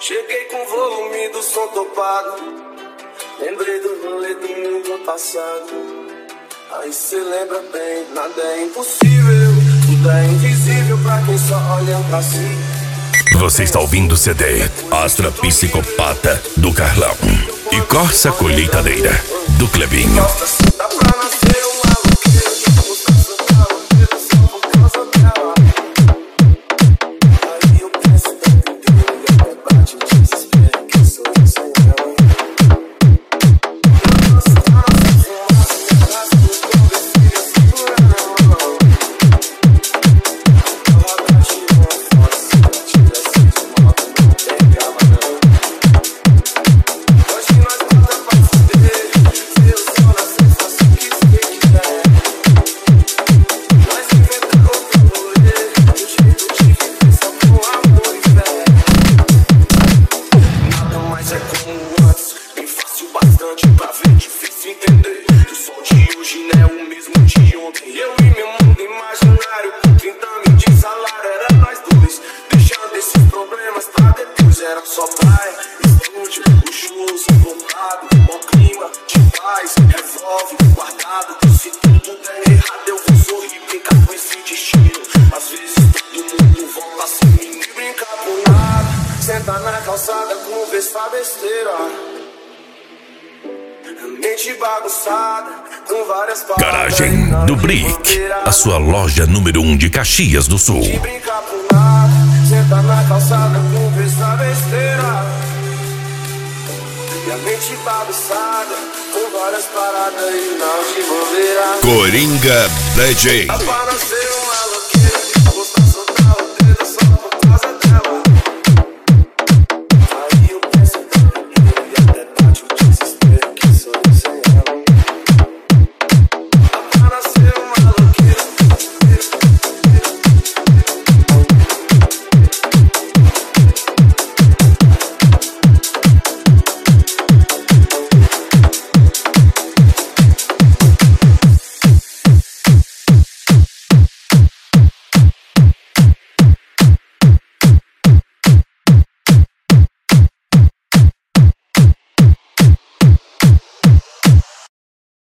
Cheguei com o volume do som topado. Lembrei do rolê do mundo passado. Aí cê lembra bem, nada é impossível. Tudo é invisível pra quem só olha pra si. Você está ouvindo o CD Astra Psicopata do Carlão e Corsa Colheitadeira do Clebinho. Dá pra nascer um maloqueiro que busca seu caloteiro só por causa dela. Aí eu penso o tempo inteiro e até bate o desespero que eu sou sem ela. Eu tô só na fumaça, me abraço no conversilho, segura na mão. Ela tá tirando foto, se ela tivesse de moto, não pegava não. Hoje nós bota pra fuder, seu som na sensação que cê quiser. Nós inventamos outro rolê, do jeito de viver só com amor e fé. Nada mais é como antes, bem fácil bastante pra ver, difícil entender. Que o sol de hoje não é o mesmo de ontem. Eu e meu mundo imaginário, 30 mil de salário, era nós dois. Deixando esses problemas pra depois, era só praia, estúdio, luxuoso, comprado, bom clima, de paz, revolve, guardado. Se tudo der errado eu vou sorrir, brincar com esse destino. Às vezes todo mundo volta sem mim, nem brincar por nada. Senta na calçada, conversa besteira. Mente bagunçada, com várias palavras. Garagem do Brick, a sua loja número 1 de Caxias do Sul. De brincar por nada, senta na calçada, conversa besteira. Minha mente bagunçada, com várias paradas e não de bobeira. Coringa DJ. Dá pra nascer uma